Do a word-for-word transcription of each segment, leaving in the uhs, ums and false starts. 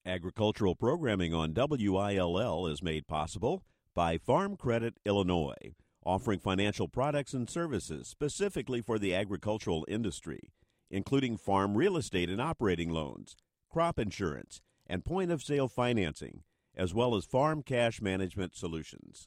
Agricultural programming on W I L L is made possible by Farm Credit Illinois, offering financial products and services specifically for the agricultural industry, including farm real estate and operating loans, crop insurance, and point-of-sale financing, as well as farm cash management solutions.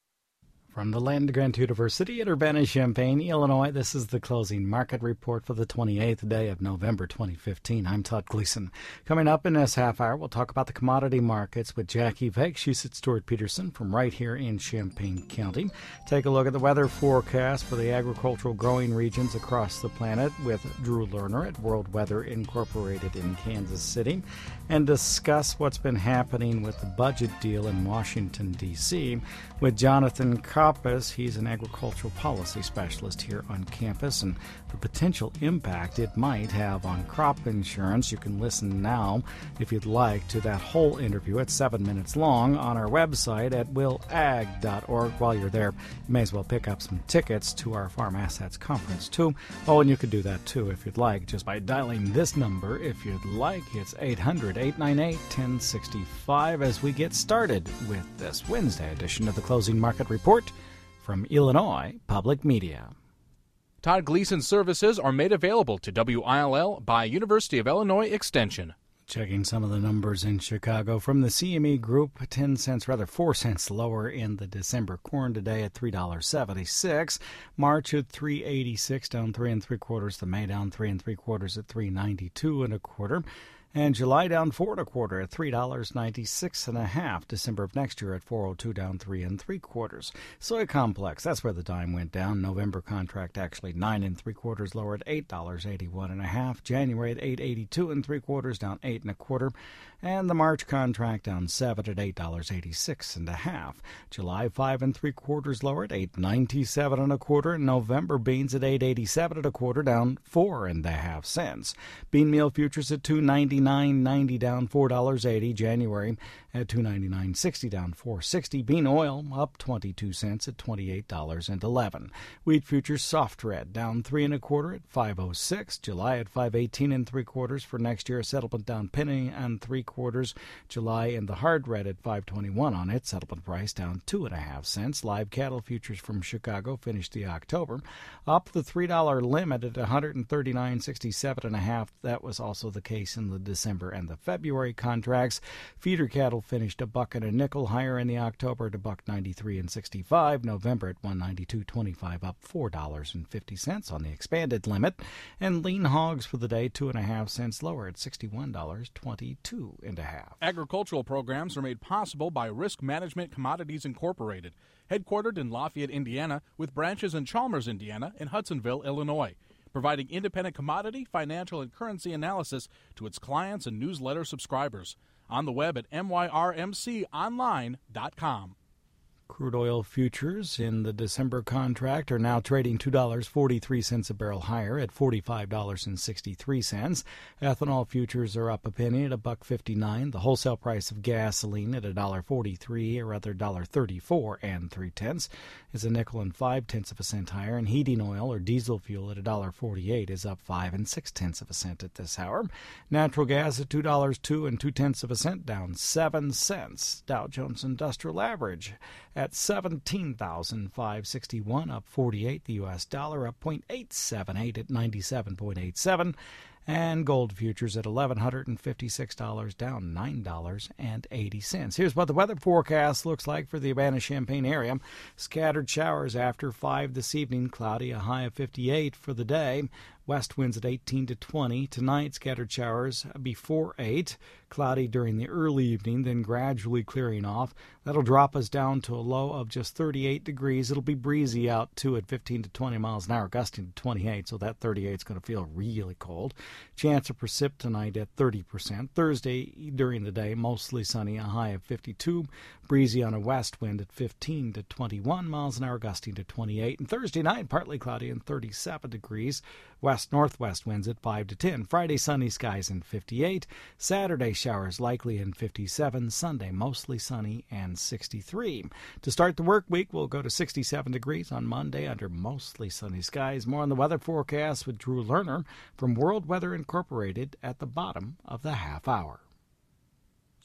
From the land-grant university at Urbana-Champaign, Illinois, this is the closing market report for the twenty-eighth day of November twenty fifteen. I'm Todd Gleason. Coming up in this half hour, we'll talk about the commodity markets with Jackie Veik. She's at Stuart Peterson from right here in Champaign County. Take a look at the weather forecast for the agricultural growing regions across the planet with Drew Lerner at World Weather Incorporated in Kansas City, and discuss what's been happening with the budget deal in Washington, D C with Jonathan Kopp. He's an agricultural policy specialist here on campus, and the potential impact it might have on crop insurance. You can listen now, if you'd like, to that whole interview. It's seven minutes long on our website at will ag dot org. While you're there, you may as well pick up some tickets to our Farm Assets Conference, too. Oh, and you could do that, too, if you'd like, just by dialing this number. If you'd like, it's eight hundred, eight nine eight, one oh six five as we get started with this Wednesday edition of the Closing Market Report from Illinois Public Media. Todd Gleason services are made available to W I L L by University of Illinois Extension. Checking some of the numbers in Chicago from the C M E Group, ten cents, rather four cents lower in the December corn today at three dollars and seventy-six cents. March at three dollars and eighty-six cents, down three and three quarters. The May down three and three quarters at three dollars and ninety-two and a quarter. And July down four and a quarter at three dollars and ninety-six and a half. December of next year at four oh two, down three and three quarters. Soy complex, that's where the dime went down. November contract actually nine and three quarters, lower at eight dollars and eighty-one and a half. January at eight eighty-two and three quarters, down eight and a quarter. And the March contract down seven at eight dollars and eighty-six and a half. July five and three quarters, lower at eight ninety-seven and a quarter. And November beans at eight eighty-seven and a quarter, down four and a half cents. Bean meal futures at two ninety-nine ninety, down four dollars and eighty. January at two ninety-nine sixty, down four sixty. Bean oil up twenty-two cents at twenty-eight dollars and eleven. Wheat futures soft red down three and a quarter at five oh six. July at five eighteen and three quarters. For next year, settlement down penny and three quarters. July in the hard red at five twenty-one on it. Settlement price down two and a half cents. Live cattle futures from Chicago finished the October up the three dollar limit at one thirty-nine sixty-seven and a half. That was also the case in the December and the February contracts. Feeder cattle finished a buck and a nickel higher in the October at a buck ninety-three and sixty-five. November at one ninety-two twenty-five, up four dollars and fifty cents on the expanded limit. And lean hogs for the day two and a half cents lower at sixty-one dollars and twenty-two and a half. Agricultural programs are made possible by Risk Management Commodities Incorporated, headquartered in Lafayette, Indiana, with branches in Chalmers, Indiana, and Hudsonville, Illinois, providing independent commodity, financial, and currency analysis to its clients and newsletter subscribers. On the web at m y r m c online dot com. Crude oil futures in the December contract are now trading two dollars and forty-three cents a barrel higher at forty-five dollars and sixty-three cents. Ethanol futures are up a penny at a buck fifty-nine. The wholesale price of gasoline at a dollar forty-three, or rather a dollar thirty-four and three tenths, is a nickel and five tenths of a cent higher. And heating oil or diesel fuel at a dollar forty-eight is up five and six tenths of a cent at this hour. Natural gas at two dollars two and two tenths of a cent, down seven cents. Dow Jones Industrial Average at seventeen thousand five hundred sixty-one, up forty-eight. The U S dollar up zero point eight seven eight at ninety-seven point eight seven. And gold futures at eleven fifty-six, down nine dollars and eighty cents. Here's what the weather forecast looks like for the Urbana-Champaign area. Scattered showers after five this evening, cloudy, a high of fifty-eight for the day. West winds at eighteen to twenty. Tonight, scattered showers before eight. Cloudy during the early evening, then gradually clearing off. That'll drop us down to a low of just thirty-eight degrees. It'll be breezy out, too, at fifteen to twenty miles an hour, gusting to twenty-eight, so that thirty-eight is going to feel really cold. Chance of precip tonight at thirty percent. Thursday, during the day, mostly sunny, a high of fifty-two. Breezy on a west wind at fifteen to twenty-one miles an hour, gusting to twenty-eight. And Thursday night, partly cloudy and thirty-seven degrees. West-northwest winds at five to ten. Friday, sunny skies and fifty-eight. Saturday, showers likely in fifty-seven. Sunday, mostly sunny and sixty-three. To start the work week, we'll go to sixty-seven degrees on Monday under mostly sunny skies. More on the weather forecast with Drew Lerner from World Weather Incorporated at the bottom of the half hour.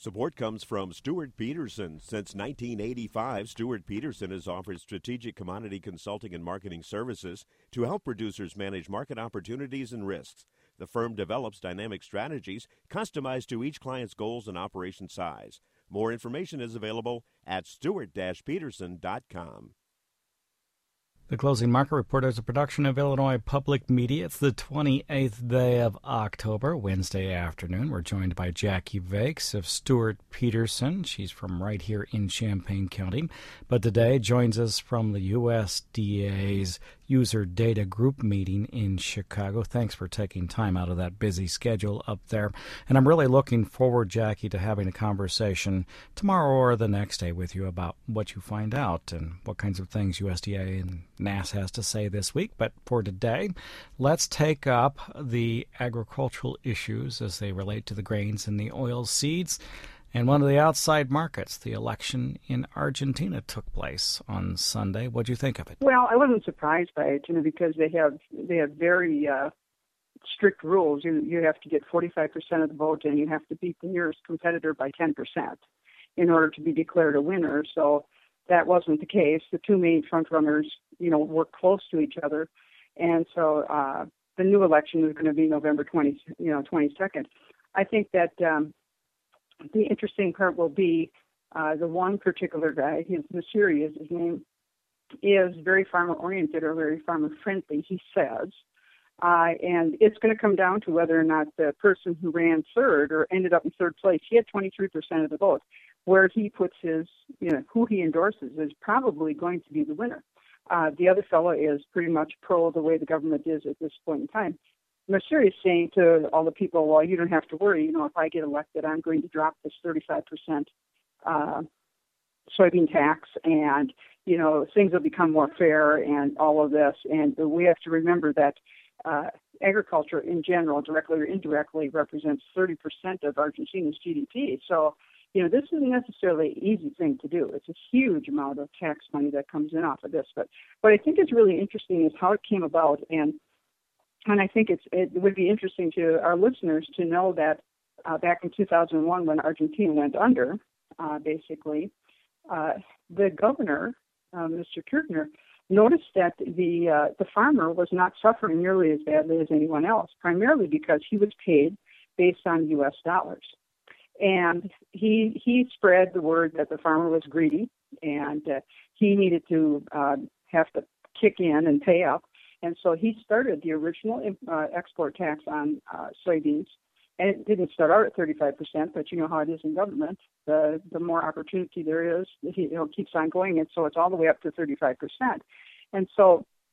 Support comes from Stuart Peterson. Since nineteen eighty-five, Stuart Peterson has offered strategic commodity consulting and marketing services to help producers manage market opportunities and risks. The firm develops dynamic strategies customized to each client's goals and operation size. More information is available at stewart dash peterson dot com. The Closing Market Report is a production of Illinois Public Media. It's the twenty-eighth day of October, Wednesday afternoon. We're joined by Jackie Vakes of Stuart Peterson. She's from right here in Champaign County, but today joins us from the U S D A's User Data Group meeting in Chicago. Thanks for taking time out of that busy schedule up there. And I'm really looking forward, Jackie, to having a conversation tomorrow or the next day with you about what you find out and what kinds of things U S D A and N A S has to say this week. But for today, let's take up the agricultural issues as they relate to the grains and the oil seeds. And one of the outside markets, the election in Argentina, took place on Sunday. What do you think of it? Well, I wasn't surprised by it, you know, because they have they have very uh, strict rules. You you have to get forty-five percent of the vote, and you have to beat the nearest competitor by ten percent in order to be declared a winner. So that wasn't the case. The two main frontrunners, you know, were close to each other, and so uh, the new election is going to be November twentieth, you know, twenty-second. I think that. Um, The interesting part will be uh, the one particular guy, his Messeri is his name, is very farmer-oriented or very farmer-friendly, he says. Uh, and it's going to come down to whether or not the person who ran third or ended up in third place, he had twenty-three percent of the vote. Where he puts his, you know, who he endorses is probably going to be the winner. Uh, the other fellow is pretty much pro the way the government is at this point in time. Messeri is saying to all the people, well, you don't have to worry. You know, if I get elected, I'm going to drop this thirty-five percent uh, soybean tax, and, you know, things will become more fair and all of this. And we have to remember that uh, agriculture in general, directly or indirectly, represents thirty percent of Argentina's G D P. So, you know, this isn't necessarily an easy thing to do. It's a huge amount of tax money that comes in off of this. But what I think is really interesting is how it came about. And And I think it's, it would be interesting to our listeners to know that uh, back in two thousand one, when Argentina went under, uh, basically, uh, the governor, uh, Mister Kirchner, noticed that the uh, the farmer was not suffering nearly as badly as anyone else, primarily because he was paid based on U S dollars. And he he spread the word that the farmer was greedy and uh, he needed to uh, have to kick in and pay up. And so he started the original uh, export tax on uh, soybeans. And it didn't start out at thirty-five percent, but you know how it is in government. The the more opportunity there is, it you know, keeps on going. And so it's all the way up to thirty-five percent. And so,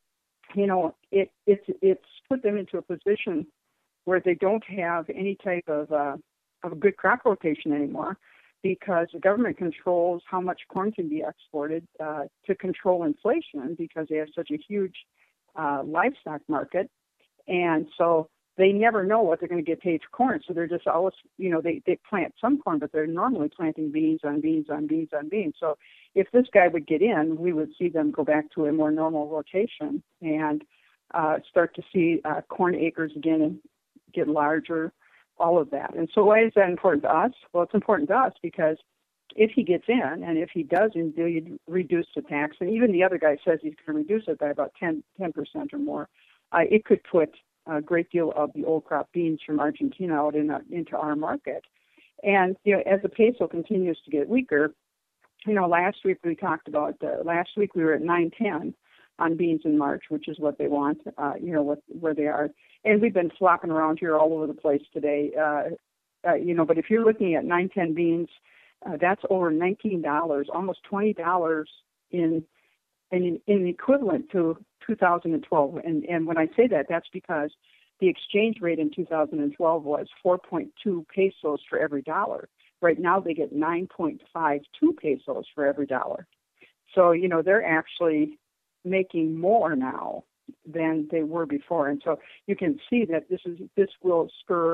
you know, it it's it's put them into a position where they don't have any type of, uh, of a good crop rotation anymore, because the government controls how much corn can be exported uh, to control inflation, because they have such a huge Uh, livestock market, and so they never know what they're going to get paid for corn. So they're just always, you know, they, they plant some corn, but they're normally planting beans on beans on beans on beans. So if this guy would get in, we would see them go back to a more normal rotation and uh, start to see uh, corn acres again and get larger, all of that. And so why is that important to us? Well, it's important to us because if he gets in, and if he does indeed reduce the tax, and even the other guy says he's going to reduce it by about ten percent or more, uh, it could put a great deal of the old crop beans from Argentina out in, uh, into our market. And, you know, as the peso continues to get weaker, you know, last week we talked about, uh, last week we were at nine ten on beans in March, which is what they want, uh, you know, what, where they are. And we've been flopping around here all over the place today, uh, uh, you know, but if you're looking at nine ten beans, Uh, that's over nineteen dollars, almost twenty dollars in, in in equivalent to two thousand twelve. And, and when I say that, that's because the exchange rate in two thousand twelve was four point two pesos for every dollar. Right now they get nine point five two pesos for every dollar. So, you know, they're actually making more now than they were before. And so you can see that this is this will spur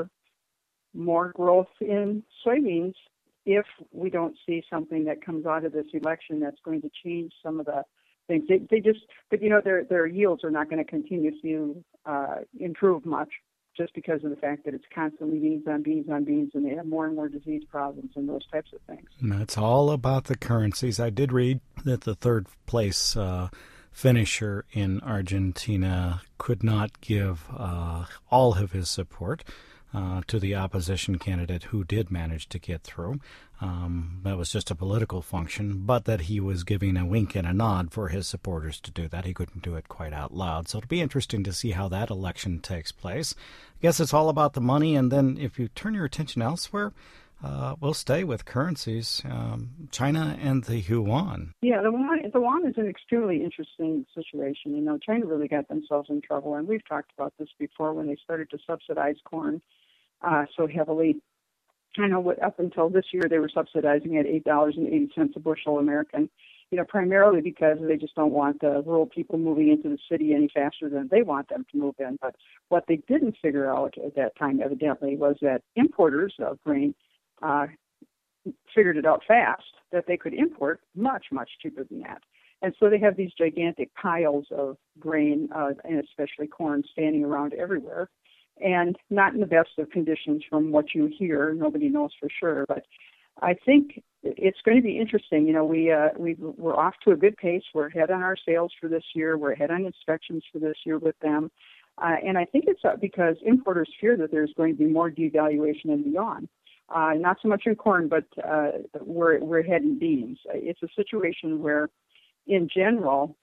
more growth in soybeans if we don't see something that comes out of this election that's going to change some of the things. They, they just, but you know, their their yields are not going to continue to uh, improve much. just because of the fact that it's constantly beans on beans on beans, and they have more and more disease problems and those types of things. And it's all about the currencies. I did read that the third place uh, finisher in Argentina could not give uh, all of his support uh, to the opposition candidate who did manage to get through. Um, that was just a political function, but that he was giving a wink and a nod for his supporters to do that. He couldn't do it quite out loud. So it'll be interesting to see how that election takes place. I guess it's all about the money, and then if you turn your attention elsewhere, uh, we'll stay with currencies, um, China and the yuan. Yeah, the yuan, the yuan is an extremely interesting situation. You know, China really got themselves in trouble, and we've talked about this before when they started to subsidize corn uh, so heavily. I know what, up until this year they were subsidizing at eight dollars and eighty cents a bushel American, you know, primarily because they just don't want the rural people moving into the city any faster than they want them to move in. But what they didn't figure out at that time, evidently, was that importers of grain uh, figured it out fast, that they could import much, much cheaper than that. And so they have these gigantic piles of grain, uh, and especially corn, standing around everywhere, and not in the best of conditions from what you hear. Nobody knows for sure, but I think it's going to be interesting. You know, we, uh, we, we're off to a good pace. We're ahead on our sales for this year. We're ahead on inspections for this year with them. Uh, and I think it's because importers fear that there's going to be more devaluation in the yuan. Uh, not so much in corn, but uh, we're, we're ahead in beans. It's a situation where, in general,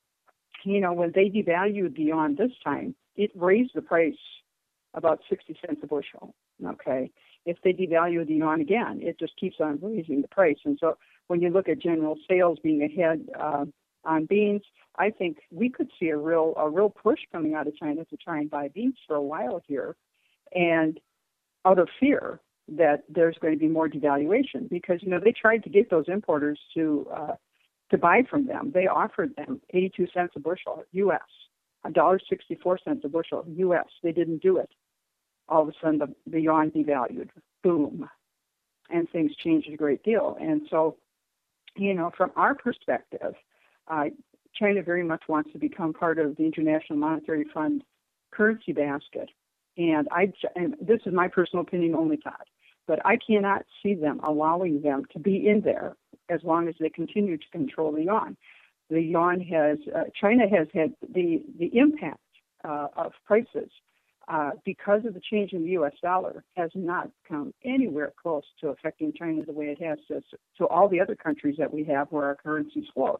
you know, when they devalued the yuan this time, it raised the price about sixty cents a bushel, okay? If they devalue the yuan again, it just keeps on raising the price. And so when you look at general sales being ahead uh, on beans, I think we could see a real a real push coming out of China to try and buy beans for a while here, and out of fear that there's going to be more devaluation, because, you know, they tried to get those importers to uh, to buy from them. They offered them eighty-two cents a bushel, U S, one dollar and sixty-four cents a bushel, U S. They didn't do it. All of a sudden, the, the yuan devalued. Boom. And things changed a great deal. And so, you know, from our perspective, uh, China very much wants to become part of the International Monetary Fund currency basket. And I, and this is my personal opinion only, Todd, but I cannot see them allowing them to be in there as long as they continue to control the yuan. The yuan has, uh, China has had the, the impact uh, of prices uh, because of the change in the U S dollar has not come anywhere close to affecting China the way it has to, to all the other countries that we have where our currencies float.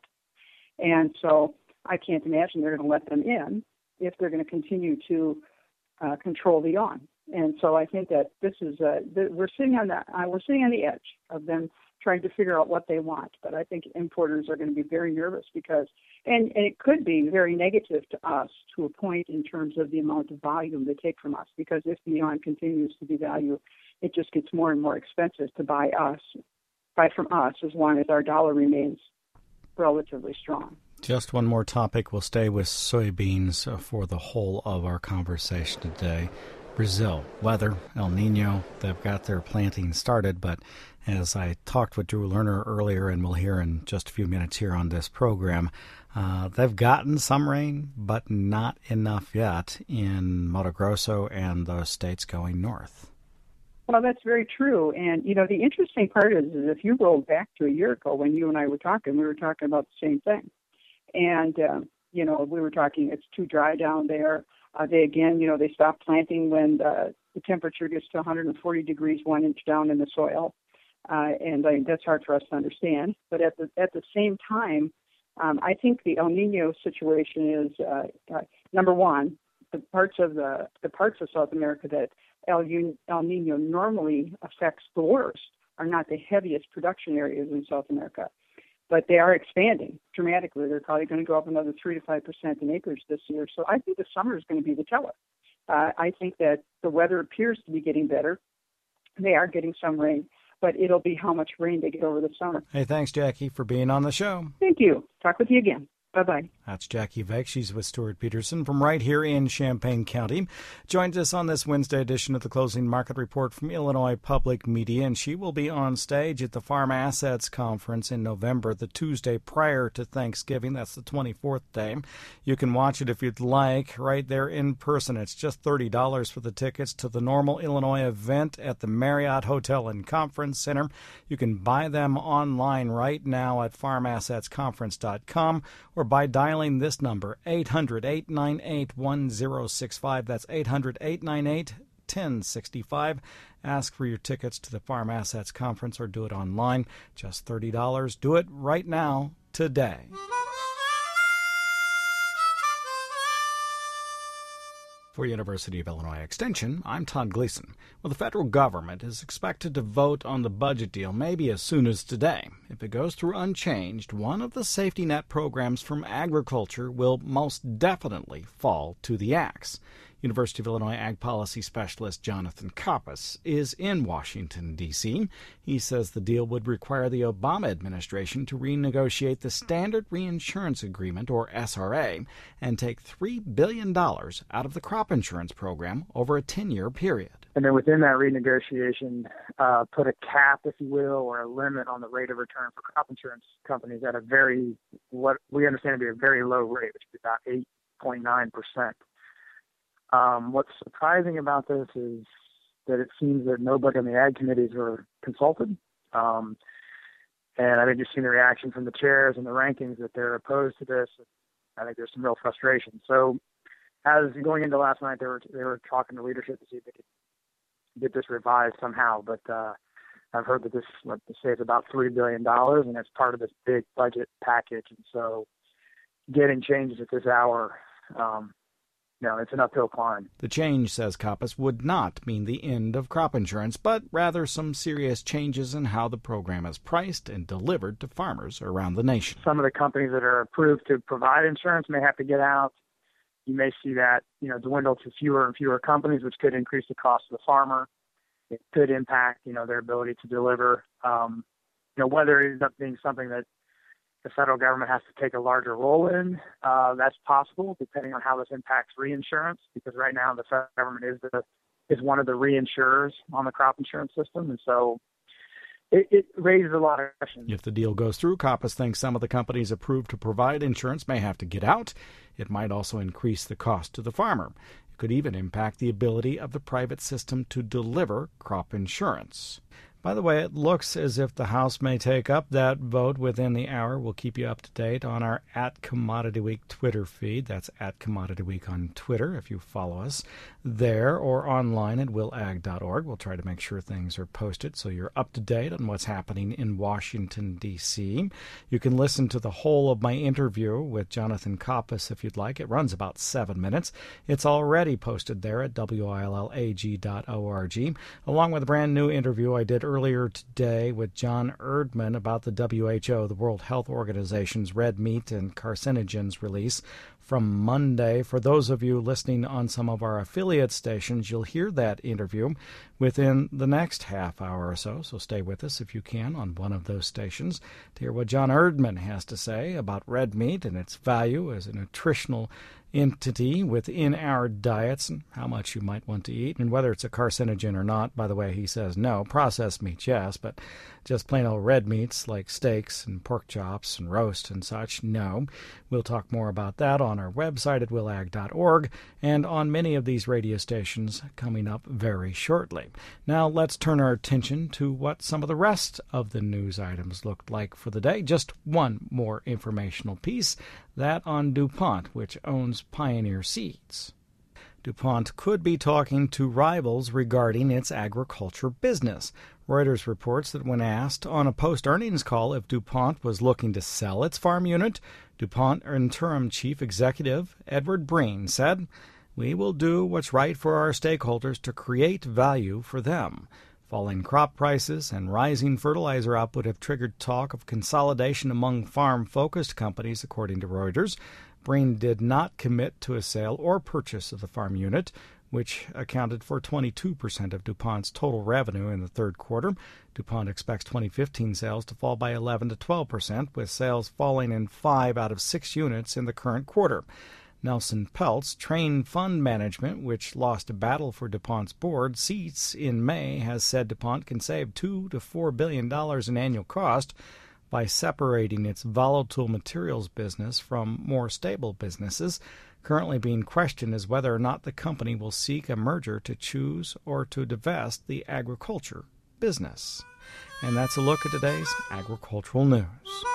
And so I can't imagine they're going to let them in if they're going to continue to uh, control the yuan. And so I think that this is uh, the, we're sitting on that uh, we're sitting on the edge of them trying to figure out what they want. But I think importers are going to be very nervous because, and, and it could be very negative to us to a point in terms of the amount of volume they take from us, because if the yuan continues to devalue, it just gets more and more expensive to buy us, buy from us as long as our dollar remains relatively strong. Just one more topic. We'll stay with soybeans for the whole of our conversation today. Brazil, weather, El Nino, they've got their planting started, but as I talked with Drew Lerner earlier, and we'll hear in just a few minutes here on this program, uh, they've gotten some rain, but not enough yet in Mato Grosso and those states going north. Well, that's very true. And, you know, the interesting part is, is if you roll back to a year ago when you and I were talking, we were talking about the same thing. And, uh, you know, we were talking, it's too dry down there. Uh, they, again, you know, they stop planting when the, the temperature gets to one hundred forty degrees, one inch down in the soil. Uh, and I, that's hard for us to understand. But at the at the same time, um, I think the El Nino situation is, uh, uh, number one, the parts of the, the parts of South America that El, El Nino normally affects the worst are not the heaviest production areas in South America. But they are expanding dramatically. They're probably going to go up another three to five percent in acres this year. So I think the summer is going to be the teller. Uh, I think that the weather appears to be getting better. They are getting some rain, but it'll be how much rain they get over the summer. Hey, thanks, Jackie, for being on the show. Thank you. Talk with you again. Bye-bye. That's Jackie Veck. She's with Stuart Peterson from right here in Champaign County. Joins us on this Wednesday edition of the Closing Market Report from Illinois Public Media, and she will be on stage at the Farm Assets Conference in November, the Tuesday prior to Thanksgiving. That's the twenty-fourth day. You can watch it if you'd like right there in person. It's just thirty dollars for the tickets to the normal Illinois event at the Marriott Hotel and Conference Center. You can buy them online right now at farm assets conference dot com or by dialing this number, eight hundred, eight nine eight, one zero six five. That's eight hundred, eight nine eight, one zero six five. Ask for your tickets to the Farm Assets Conference or do it online. Just thirty dollars. Do it right now, today. For University of Illinois Extension, I'm Todd Gleason. Well, the federal government is expected to vote on the budget deal maybe as soon as today. If it goes through unchanged, one of the safety net programs from agriculture will most definitely fall to the axe. University of Illinois Ag Policy Specialist Jonathan Coppice is in Washington, D C He says the deal would require the Obama administration to renegotiate the Standard Reinsurance Agreement, or S R A, and take three billion dollars out of the crop insurance program over a ten-year period. And then within that renegotiation, uh, put a cap, if you will, or a limit on the rate of return for crop insurance companies at a very, what we understand to be a very low rate, which is about eight point nine percent. Um, what's surprising about this is that it seems that nobody on the ag committees were consulted. Um, and I think you've seen the reaction from the chairs and the rankings that they're opposed to this. I think there's some real frustration. So as going into last night, they were, they were talking to leadership to see if they could get this revised somehow. But uh, I've heard that this, let's say, it's about three billion dollars, and it's part of this big budget package. And so getting changes at this hour, um, No, it's an uphill climb. The change, says Coppice, would not mean the end of crop insurance, but rather some serious changes in how the program is priced and delivered to farmers around the nation. Some of the companies that are approved to provide insurance may have to get out. You may see that, you know, dwindle to fewer and fewer companies, which could increase the cost of the farmer. It could impact, you know, their ability to deliver. Um, you know, whether it ends up being something that the federal government has to take a larger role in, uh, that's possible, depending on how this impacts reinsurance, because right now the federal government is the is one of the reinsurers on the crop insurance system, and so it, it raises a lot of questions. If the deal goes through, Coppice thinks some of the companies approved to provide insurance may have to get out. It might also increase the cost to the farmer. It could even impact the ability of the private system to deliver crop insurance. By the way, it looks as if the House may take up that vote within the hour. We'll keep you up to date on our at Commodity Week Twitter feed. That's at Commodity Week on Twitter if you follow us there, or online at will ag dot org. We'll try to make sure things are posted so you're up to date on what's happening in Washington, D C You can listen to the whole of my interview with Jonathan Coppice if you'd like. It runs about seven minutes. It's already posted there at W I L L A G dot org, along with a brand new interview I did earlier earlier today with John Erdman about the W H O, the World Health Organization's red meat and carcinogens release from Monday. For those of you listening on some of our affiliate stations, you'll hear that interview within the next half hour or so, so stay with us if you can on one of those stations to hear what John Erdman has to say about red meat and its value as a nutritional entity within our diets and how much you might want to eat and whether it's a carcinogen or not. By the way, he says no. Processed meats, yes, but just plain old red meats like steaks and pork chops and roast and such, no. We'll talk more about that on our website at will ag dot org and on many of these radio stations coming up very shortly. Now let's turn our attention to what some of the rest of the news items looked like for the day. Just one more informational piece, that on DuPont, which owns Pioneer Seeds. DuPont could be talking to rivals regarding its agriculture business. Reuters reports that when asked on a post-earnings call if DuPont was looking to sell its farm unit, DuPont interim chief executive Edward Breen said, "We will do what's right for our stakeholders to create value for them." Falling crop prices and rising fertilizer output have triggered talk of consolidation among farm-focused companies, according to Reuters. Breen did not commit to a sale or purchase of the farm unit, which accounted for twenty-two percent of DuPont's total revenue in the third quarter. DuPont expects twenty fifteen sales to fall by eleven to twelve percent, with sales falling in five out of six units in the current quarter. Nelson Peltz, Train Fund Management, which lost a battle for DuPont's board seats in May, has said DuPont can save two to four billion dollars in annual cost by separating its volatile materials business from more stable businesses. Currently being questioned is whether or not the company will seek a merger to choose or to divest the agriculture business. And that's a look at today's agricultural news.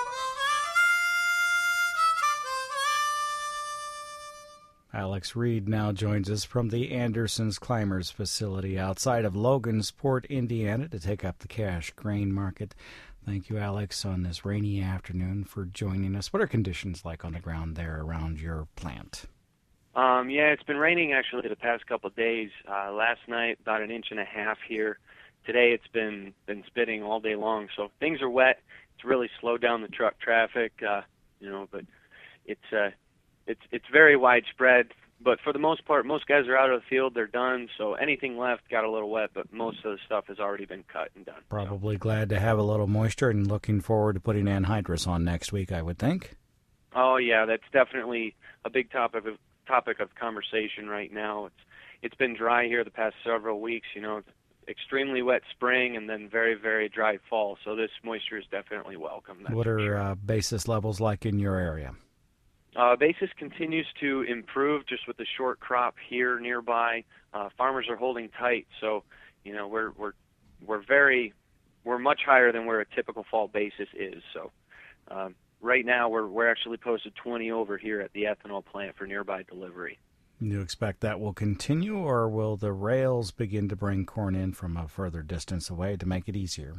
Alex Reed now joins us from the Andersons Climbers facility outside of Logansport, Indiana, to take up the cash grain market. Thank you, Alex, on this rainy afternoon for joining us. What are conditions like on the ground there around your plant? Um, yeah, it's been raining actually the past couple of days. Uh, last night, about an inch and a half here. Today, it's been been spitting all day long, so things are wet. It's really slowed down the truck traffic, uh, you know, but it's uh, it's it's very widespread. But for the most part, most guys are out of the field. They're done. So anything left got a little wet, but most of the stuff has already been cut and done. Probably so. Glad to have a little moisture and looking forward to putting anhydrous on next week, I would think. Oh, yeah, that's definitely a big topic of topic of conversation right now. It's It's been dry here the past several weeks, you know, extremely wet spring and then very, very dry fall. So this moisture is definitely welcome. What are sure. uh, basis levels like in your area? Uh, basis continues to improve just with the short crop here nearby. Uh, farmers are holding tight, so you know we're we're we're very we're much higher than where a typical fall basis is. So um, right now we're we're actually posted twenty over here at the ethanol plant for nearby delivery. You expect that will continue, or will the rails begin to bring corn in from a further distance away to make it easier?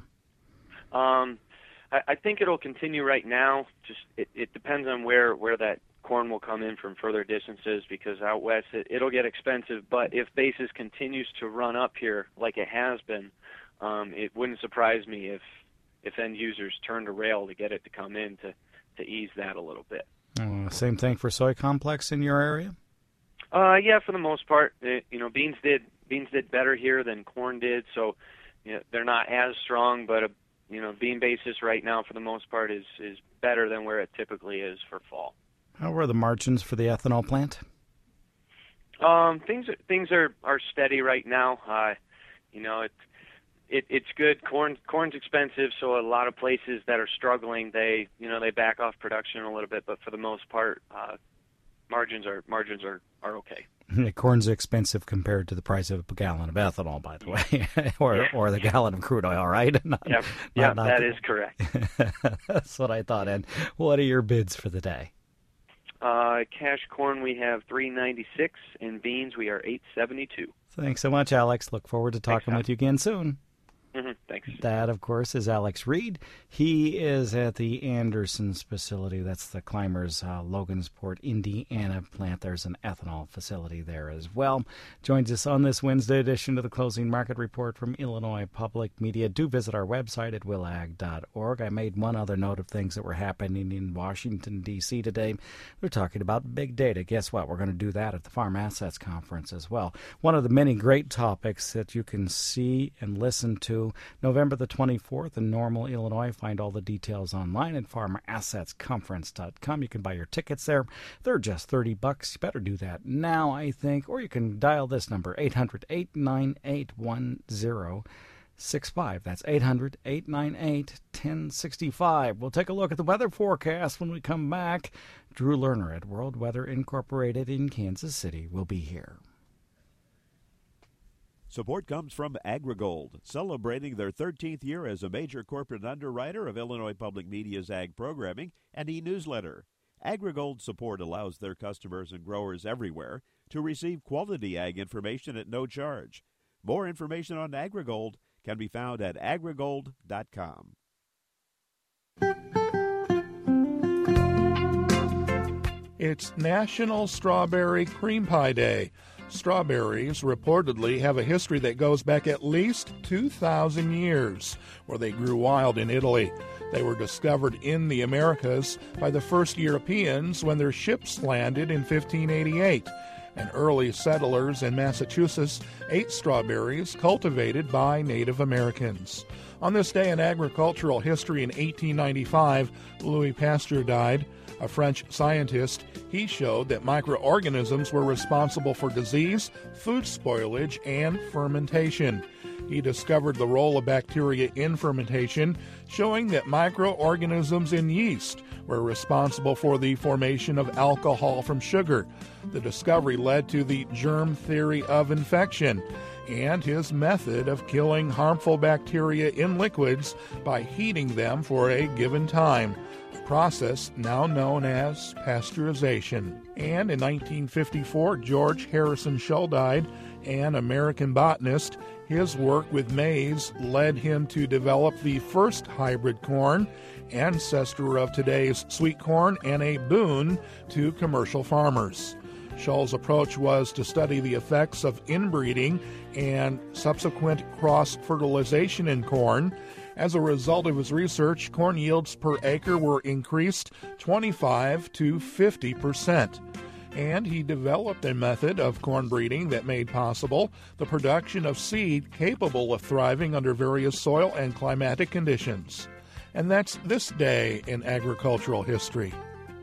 Um. I think it'll continue right now. Just it, it depends on where, where that corn will come in from further distances, because out west it, it'll get expensive. But if basis continues to run up here like it has been, um, it wouldn't surprise me if if end users turn to rail to get it to come in to, to ease that a little bit. Uh, same thing for soy complex in your area? Uh, yeah, for the most part. It, you know, beans did beans did better here than corn did, so you know, they're not as strong, but a You know, bean basis right now, for the most part, is, is better than where it typically is for fall. How are the margins for the ethanol plant? Um, things are, things are, are steady right now. Uh, you know, it, it it's good. Corn corn's expensive, so a lot of places that are struggling, they you know they back off production a little bit. But for the most part, uh, margins are margins are, are okay. Corn's expensive compared to the price of a gallon of ethanol, by the way, or yeah. or the gallon of crude oil, right? Not, yep, yep not, that not is correct. That's what I thought. And what are your bids for the day? Uh, cash corn, we have three ninety-six, and beans, we are eight seventy-two. Thanks so much, Alex. Look forward to talking Thanks, with you again soon. Mm-hmm. Thanks. That, of course, is Alex Reed. He is at the Andersons facility. That's the Climbers uh, Logansport, Indiana plant. There's an ethanol facility there as well. Joins us on this Wednesday edition of the Closing Market Report from Illinois Public Media. Do visit our website at willag dot org. I made one other note of things that were happening in Washington, D C today. They're talking about big data. Guess what? We're going to do that at the Farm Assets Conference as well. One of the many great topics that you can see and listen to November the twenty-fourth in Normal, Illinois. Find all the details online at farmer assets conference dot com. You can buy your tickets there. They're just thirty bucks. You better do that now, I think. Or you can dial this number, eight hundred, eight nine eight, one zero six five. That's eight hundred, eight nine eight, one zero six five. We'll take a look at the weather forecast when we come back. Drew Lerner at World Weather Incorporated in Kansas City will be here. Support comes from AgriGold, celebrating their thirteenth year as a major corporate underwriter of Illinois Public Media's ag programming and e-newsletter. AgriGold support allows their customers and growers everywhere to receive quality ag information at no charge. More information on AgriGold can be found at agri gold dot com. It's National Strawberry Cream Pie Day. Strawberries reportedly have a history that goes back at least two thousand years, where they grew wild in Italy. They were discovered in the Americas by the first Europeans when their ships landed in fifteen eighty-eight. and early settlers in Massachusetts ate strawberries cultivated by Native Americans. On this day in agricultural history in eighteen ninety-five, Louis Pasteur died. A French scientist, he showed that microorganisms were responsible for disease, food spoilage, and fermentation. He discovered the role of bacteria in fermentation, showing that microorganisms in yeast were responsible for the formation of alcohol from sugar. The discovery led to the germ theory of infection and his method of killing harmful bacteria in liquids by heating them for a given time, a process now known as pasteurization. And in nineteen fifty-four, George Harrison Shull died, an American botanist. His work with maize led him to develop the first hybrid corn, ancestor of today's sweet corn, and a boon to commercial farmers. Shull's approach was to study the effects of inbreeding and subsequent cross-fertilization in corn. As a result of his research, corn yields per acre were increased twenty-five to fifty percent. And he developed a method of corn breeding that made possible the production of seed capable of thriving under various soil and climatic conditions. And that's this day in agricultural history.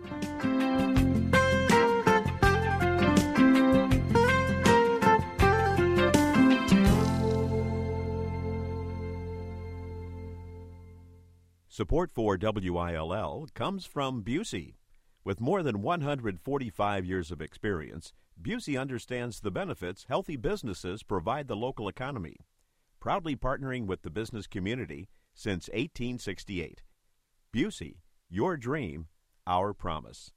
Support for W I L L comes from Busey. With more than one hundred forty-five years of experience, Busey understands the benefits healthy businesses provide the local economy. Proudly partnering with the business community since eighteen sixty-eight. Busey, your dream, our promise.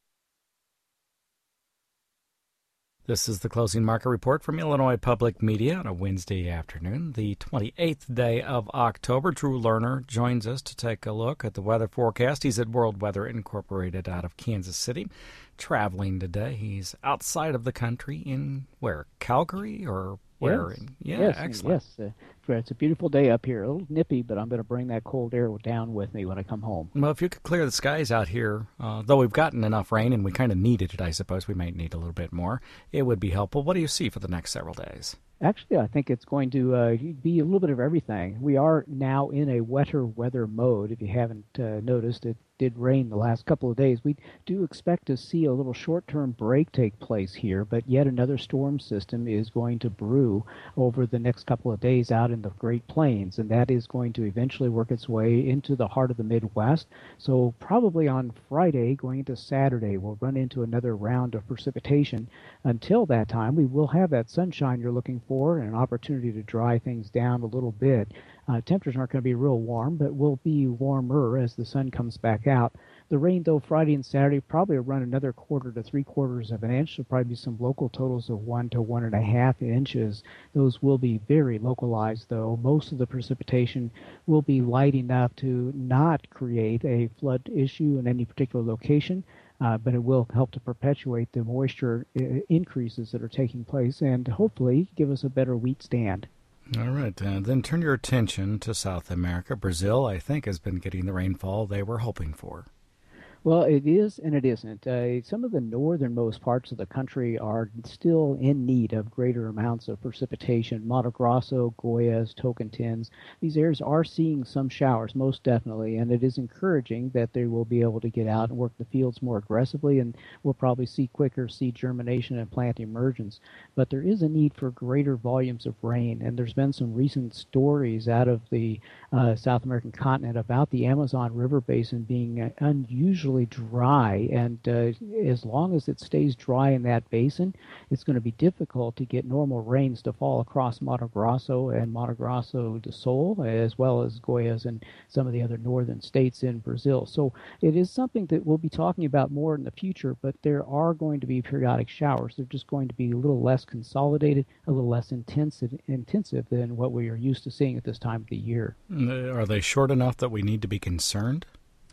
This is the closing market report from Illinois Public Media on a Wednesday afternoon, the twenty-eighth day of October. Drew Lerner joins us to take a look at the weather forecast. He's at World Weather Incorporated out of Kansas City. Traveling today, he's outside of the country in where? Calgary or where? Yes, in, yeah, yes, excellent. Yes, uh, it's a beautiful day up here. A little nippy, but I'm going to bring that cold air down with me when I come home. Well, if you could clear the skies out here, uh, though we've gotten enough rain and we kind of needed it, I suppose we might need a little bit more, it would be helpful. What do you see for the next several days? Actually, I think it's going to uh, be a little bit of everything. We are now in a wetter weather mode. If you haven't uh, noticed, it did rain the last couple of days. We do expect to see a little short-term break take place here, but yet another storm system is going to brew over the next couple of days out in the Great Plains, and that is going to eventually work its way into the heart of the Midwest. So probably on Friday, going into Saturday, we'll run into another round of precipitation. Until that time, we will have that sunshine you're looking for and an opportunity to dry things down a little bit. Uh, temperatures aren't going to be real warm, but will be warmer as the sun comes back out. The rain, though, Friday and Saturday probably will run another quarter to three quarters of an inch. There'll probably be some local totals of one to one and a half inches. Those will be very localized, though. Most of the precipitation will be light enough to not create a flood issue in any particular location. Uh, but it will help to perpetuate the moisture uh, increases that are taking place and hopefully give us a better wheat stand. All right, uh, then turn your attention to South America. Brazil, I think, has been getting the rainfall they were hoping for. Well, it is and it isn't. Uh, some of the northernmost parts of the country are still in need of greater amounts of precipitation. Mato Grosso, Goiás, Tocantins, these areas are seeing some showers, most definitely, and it is encouraging that they will be able to get out and work the fields more aggressively, and we'll probably see quicker seed germination and plant emergence. But there is a need for greater volumes of rain, and there's been some recent stories out of the uh, South American continent about the Amazon River Basin being uh, unusually dry, and uh, as long as it stays dry in that basin, it's going to be difficult to get normal rains to fall across Mato Grosso and Mato Grosso do Sul, as well as Goiás and some of the other northern states in Brazil. So it is something that we'll be talking about more in the future, but there are going to be periodic showers. They're just going to be a little less consolidated, a little less intensive, intensive than what we are used to seeing at this time of the year. Are they short enough that we need to be concerned?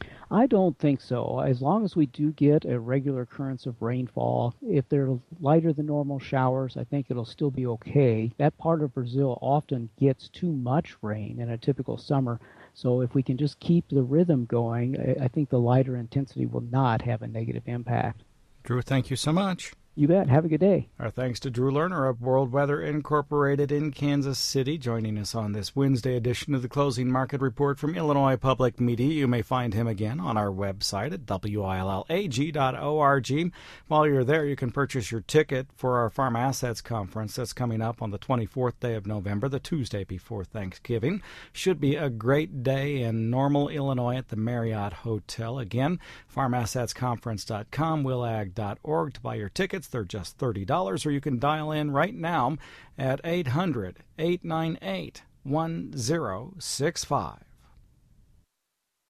I don't think so. As long as we do get a regular occurrence of rainfall, if they're lighter than normal showers, I think it'll still be okay. That part of Brazil often gets too much rain in a typical summer. So if we can just keep the rhythm going, I think the lighter intensity will not have a negative impact. Drew, thank you so much. You bet. Have a good day. Our thanks to Drew Lerner of World Weather Incorporated in Kansas City, joining us on this Wednesday edition of the Closing Market Report from Illinois Public Media. You may find him again on our website at W I L L A G dot org. While you're there, you can purchase your ticket for our Farm Assets Conference that's coming up on the twenty-fourth day of November, the Tuesday before Thanksgiving. Should be a great day in Normal, Illinois at the Marriott Hotel. Again, farm assets conference dot com, will ag dot org to buy your tickets. They're just thirty dollars, or you can dial in right now at eight hundred, eight nine eight, one zero six five.